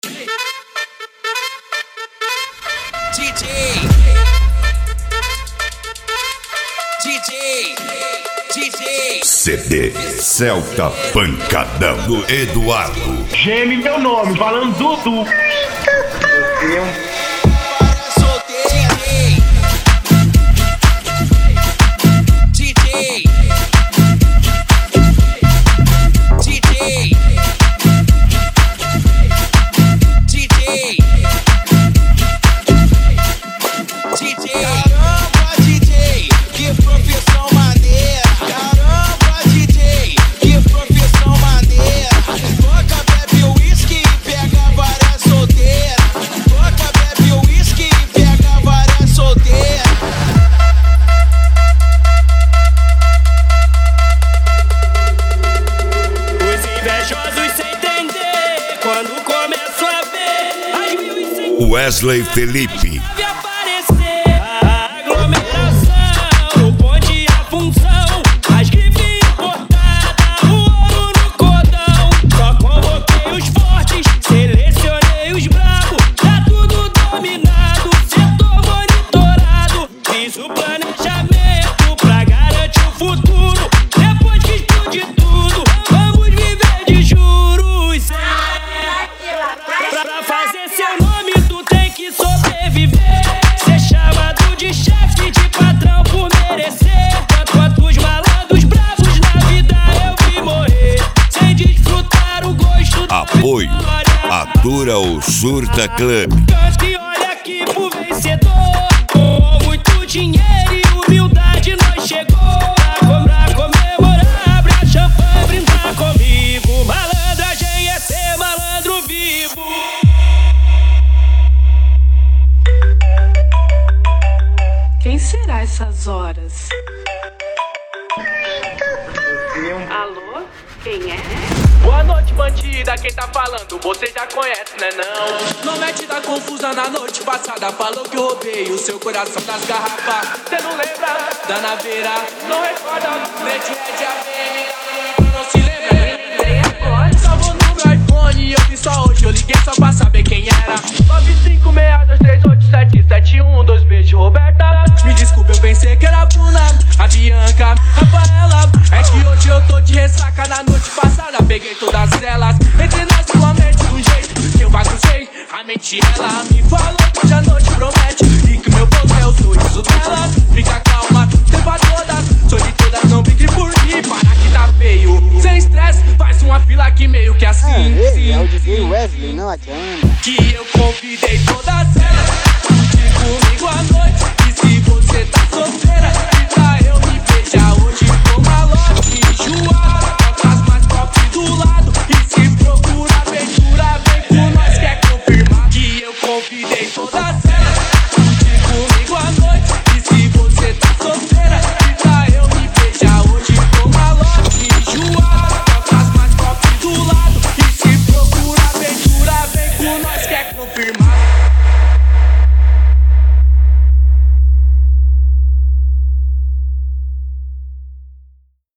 CD Celta Pancadão do Eduardo. Geme meu nome, falando Dudu. Wesley Felipe. Apoio Atura o Surta Club. E olha aqui pro vencedor, com muito dinheiro e humildade nós chegou. Pra comemorar, abre a champanhe, brindar comigo. Malandragem é ser malandro vivo. Quem será essas horas? Alô? Quem é? Boa noite, bandida, quem tá falando, você já conhece, né não? Não mete da confusão na noite passada, falou que eu roubei o seu coração das garrafas. Cê não lembra da naveira, não recorda, nem de Red AVM, não se lembra? Salvou no meu iPhone e eu vi só hoje, eu liguei só pra saber quem era. 956238771, 2 beijos, Roberta. Me desculpa, eu pensei que era a Bruna, a Bianca, Rafaela. É que hoje eu tô de ressaca, na noite passada peguei todas elas. Entrei na sua mente de um jeito que eu baguncei a mente. Ela me falou que hoje a noite promete e que meu ponto é o sorriso dela. Fica calma, tempa todas, sou de todas, não brigue por mim, para que tá feio. Sem estresse, faz uma fila aqui meio que assim. Esse é o DJ Wesley, não adianta. Que eu convidei todas elas, curtir comigo à noite. E se você tá solteira, grita eu me beija hoje com uma loja.